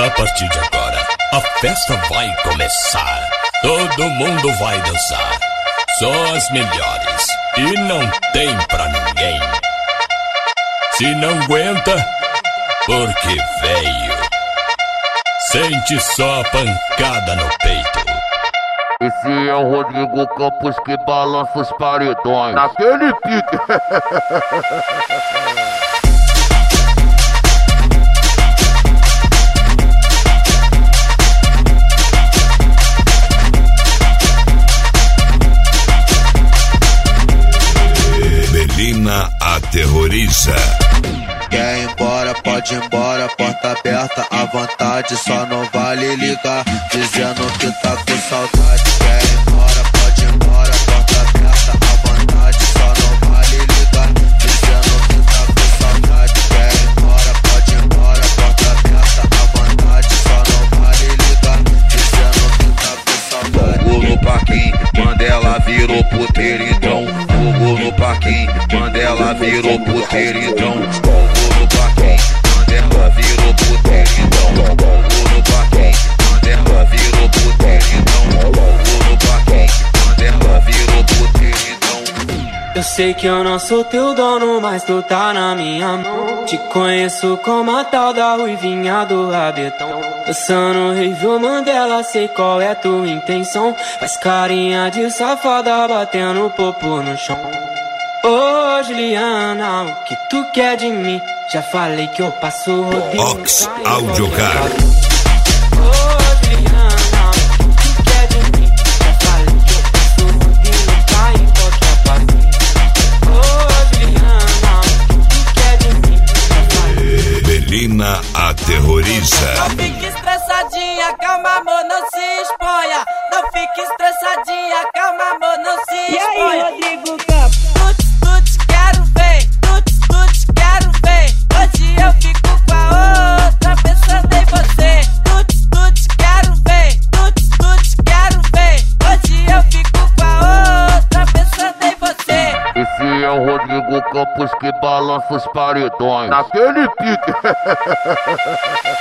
A partir de agora, a festa vai começar. Todo mundo vai dançar. Só as melhores. E não tem pra ninguém. Se não aguenta, porque veio. Sente só a pancada no peito. Esse é o Rodrigo Campos que balança os paredões. Naquele pique. Melina aterroriza. Quer ir embora, pode ir embora, porta aberta à vontade, só não vale ligar, dizendo que tá com saudade. Quer ir embora, pode ir embora, porta aberta à vontade, só não vale ligar, dizendo que tá com saudade. Quer ir embora, pode ir embora, porta aberta à vontade, só não vale ligar, dizendo que tá com saudade. Fogo no parquinho, Mandela virou puteiro então. Fogo no parquinho, Mandela virou puteiro então. Fogo no parquinho, Mandela virou puteiro então. Fogo no parquinho, Mandela virou puteiro então. Fogo no parquinho, Mandela virou puteiro então. Eu sei que eu não sou teu dono, mas tu tá na minha mão. Te conheço como a tal da ruivinha do rabetão. Dançando review Mandela, sei qual é tua intenção. Faz carinha de safada, batendo popô no chão. Ô Juliana, o que tu quer de mim? Já falei que eu passo o rodeio. Ox Audiocar. Ô Juliana, o que tu quer de mim? Já falei que eu passo o rodeio, cai em qualquer passinho. Ô Juliana, o que tu quer de mim? Já falei. Melina aterroriza. Não fique estressadinha, calma amor, não se exponha. Não fique estressadinha, calma amor, não se exponha. E aí, Rodrigo Campos? Tuts, quero ver. Tuts, quero ver. Hoje eu fico com a outra, pensando em você. Tuts, quero ver. Tuts, quero ver. Hoje eu fico com a outra, pensando em você. Esse é o Rodrigo Campos que balança os paredões. Naquele pique.